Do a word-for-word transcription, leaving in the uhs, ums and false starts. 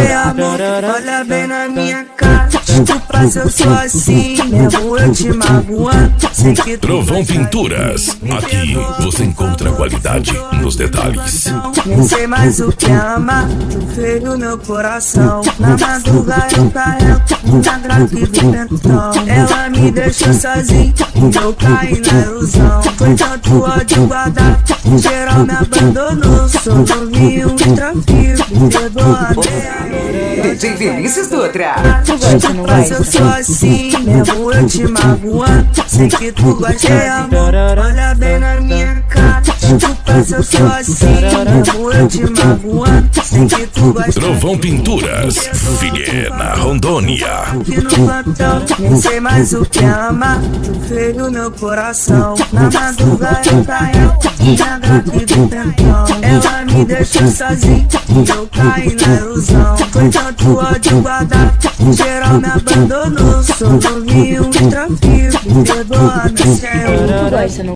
Ei, amor, olha bem na minha cara. Desculpa se eu sou assim, mesmo eu te magoando. Sei que tu Trovão Pinturas, aqui você encontra qualidade nos detalhes. nem sei mais o que é amar, tu fez o meu coração. Na madrugada eu carrego, na grave do pentão. Ela me deixou sozinho, eu caí na ilusão. Foi tanto ódio guardado, geral me abandonou. Sou novinho, me tranquilo, me perdoa. D J Vinícius Dutra. Mas eu sou assim, mesmo eu te magoando. Sei que tu gosta de amor, olha bem na minha cara. Desculpa se eu sou assim, mesmo eu te magoando. Sei que tu gosta de Trovão Pinturas, Vilhena, Rondônia. aqui no plantão, nem sei mais o que é amar. Tu fez o meu coração. Na madrugada eu carrego, na grave do pentão. Ela me deixou sozinho, eu caí na ilusão. Foi tanto ódio guardado, geral me abandonou. Sou novinho, me tranquilo, me perdoa, meu Senhor.